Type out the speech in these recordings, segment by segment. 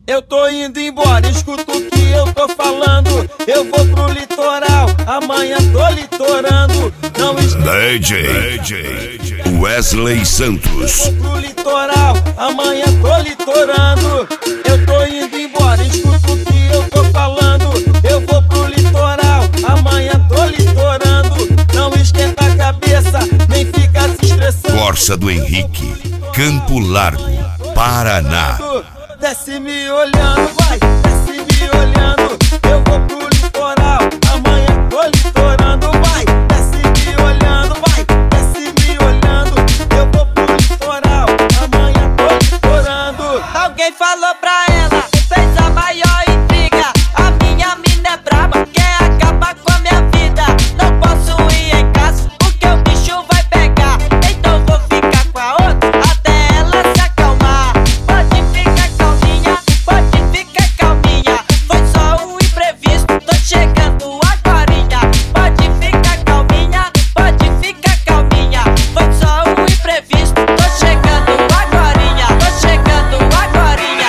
Eu tô indo embora, escuta o que eu tô falando. Eu vou pro litoral, amanhã tô litorando. Não DJ Wesley Santos. Eu vou pro litoral, amanhã tô litorando. Eu tô indo embora, escuta o que eu tô falando. Eu vou pro litoral, amanhã tô litorando. Não esquenta a cabeça, nem fica se estressando. Corsa do Henrique, Campo Largo, Paraná. Desce me olhando, vai, desce me olhando. Eu vou pro litoral, amanhã tô litorando, vai. Desce me olhando, vai, desce me olhando. Eu vou pro litoral, amanhã tô litorando. Alguém falou pra ela, fez a maior intriga. A minha mina é braba, quer acabar com a minha vida. Não posso ir em casa, porque o bicho vai pegar. Então vou ficar com a outra, até ela se acalmar. Pode ficar calminha, pode ficar calminha. Foi só um imprevisto, tô chegando agorinha. Pode ficar calminha, pode ficar calminha. Foi só um imprevisto, tô chegando agorinha. Tô chegando agorinha.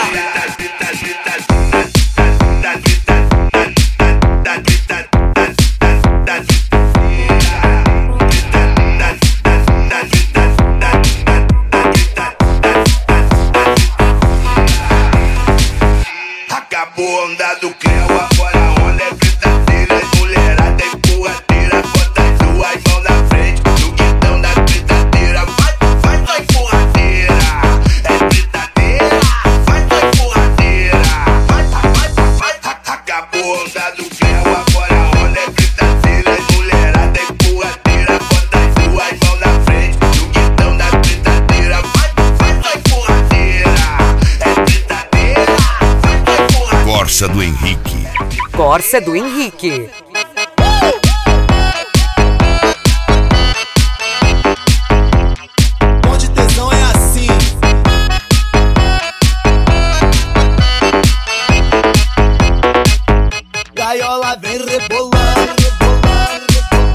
Acabou a onda do creu, agora a onda é gritadeira. Mulherada empurradeira, bota as duas mãos na frente no guidão da gritadeira. Faz a empurradeira, é gritadeira. Faz a empurradeira, acabou a onda do creu, agora a onda é gritadeira. Mulherada empurradeira, bota as duas mãos na frente no guidão da gritadeira. Faz a empurradeira, é gritadeira. Corsa do Henrique. Corsa do Henrique. Onde tesão é assim. Gaiola vem rebolando, rebolando,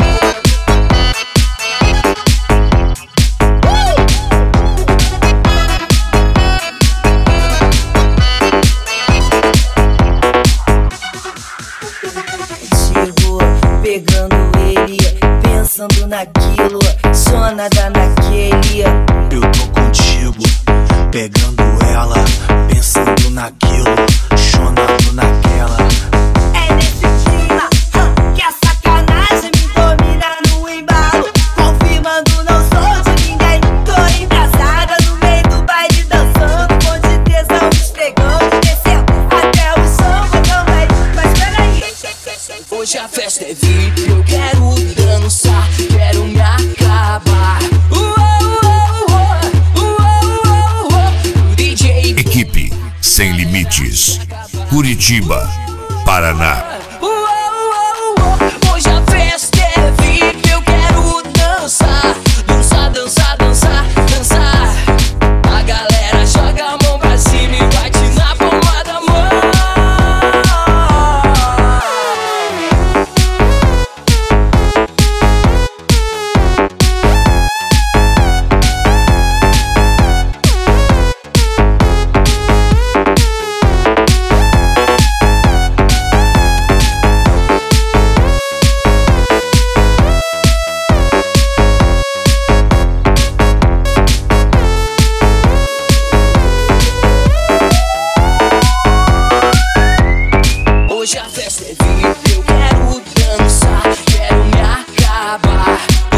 Chegou pegando ele, pensando naquilo, só nada naquele. Eu tô contigo, pegando ela, pensando naquilo, chonando naquela. É nesse clima que a sacanagem me domina no embalo, confirmando não sou de ninguém. Tô embrasada no meio do baile, dançando, com de tesão, esfregando, descendo até o chão também. Mas peraí, hoje a festa é VIP, eu quero dançar, quero me acabar. DJ Equipe Sem Limites, Curitiba, Paraná. Hoje a festa é VIP, eu quero dançar. Dançar, dançar, dançar, dançar. A galera joga a mão pra cima e bate na palma da mão. Hoje a festa é VIP, eu quero dançar, quero me acabar.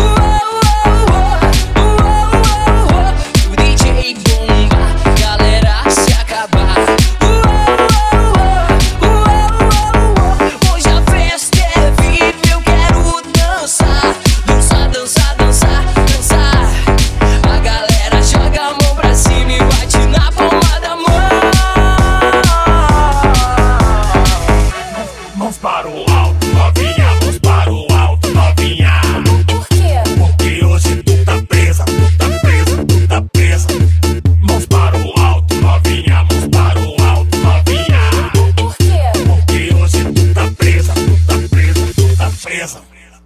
O DJ bomba, galera se acabar. Hoje a festa é VIP, eu quero dançar. Dançar, dançar, dançar, dançar. A galera joga a mão pra cima e bate na palma da mão. Mãos para o alto, novinha, mãos para o alto, novinha. Por quê? Porque hoje tu tá presa, tu tá presa, tu tá presa. Mãos para o alto, novinha, mãos para o alto, novinha. Por quê? Porque hoje tu tá presa, tu tá presa, tu tá presa.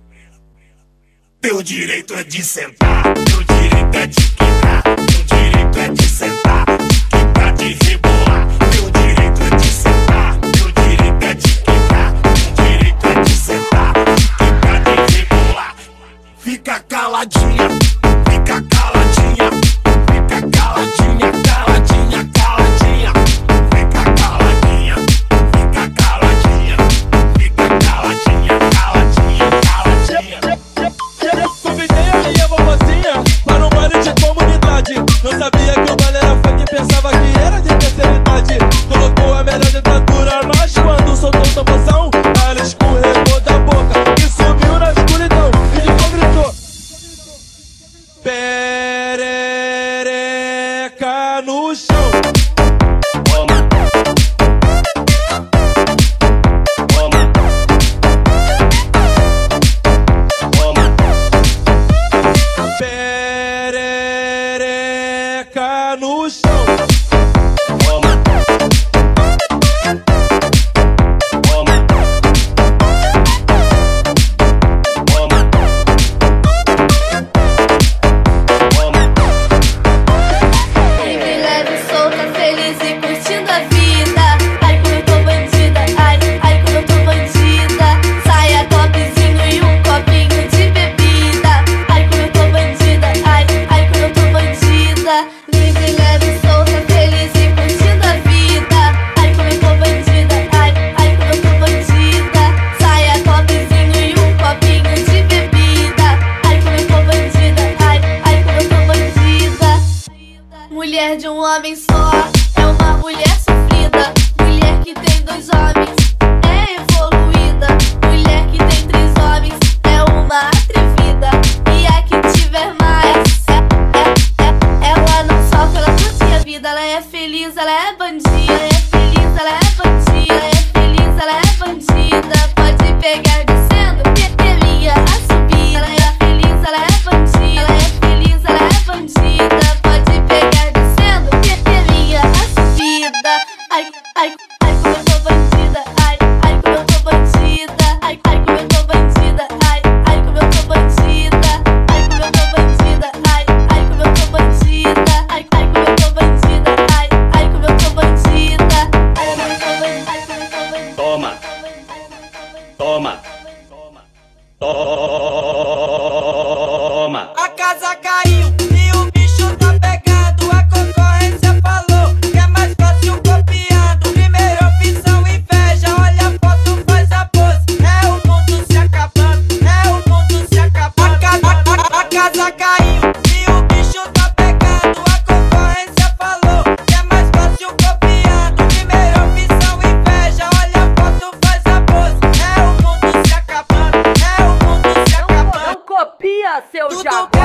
Teu direito é de sentar, teu direito é de quicar, teu direito é de sentar, de quicar, de rebolar. Teu direito é feliz e curtindo a vida. Ai, como eu tô bandida, ai, ai, como eu tô bandida. Saia topzinho e um copinho de bebida. Ai, como eu tô bandida, ai, ai, como eu tô bandida. Livre, leve, solta, feliz e curtindo a vida. Ai, como eu tô bandida, ai, ai, como eu tô bandida. Saia topzinho e um copinho de bebida. Ai, como eu tô bandida, ai, ai, como eu tô bandida. Mulher de um homem só é uma mulher sofrida. Mulher que tem dois homens é evoluída. Mulher que tem três homens é uma atrevida. E a que tiver mais, ela não sofre, ela curte a vida. Ela é feliz, ela é bandida. Ela é feliz, ela é bandida. Ela é feliz, ela é bandida. Pode pegar descendo, que minha a subir. Ela é feliz, ela é bandida. Ela é feliz, ela é bandida. Pode pegar descendo, que minha a subida. Ai, ai, ai, como eu tô bandida. Ai, ai, como eu tô bandida. Ai, ai, como eu tô bandida. Ai, ai, como eu tô bandida. Ai, como eu tô bandida. Ai, ai, como eu tô bandida. Ai, ai, como eu tô bandida. Ai, ai, como eu tô bandida. Ai, como eu tô bandida. Ai, como eu tô bandida. Toma, toma, toma. A casa caiu e o bicho tá pegando. A concorrência falou que é mais fácil copiando. Primeira opção, inveja. Olha a foto, faz a pose. É o mundo se acabando, é o mundo se acabando. A casa caiu e o bicho tá pegando. A concorrência falou que é mais fácil copiando. Primeira opção, inveja. Olha a foto, faz a pose. É o mundo se acabando, é o mundo se acabando. Não copia, seu Tudo diabo.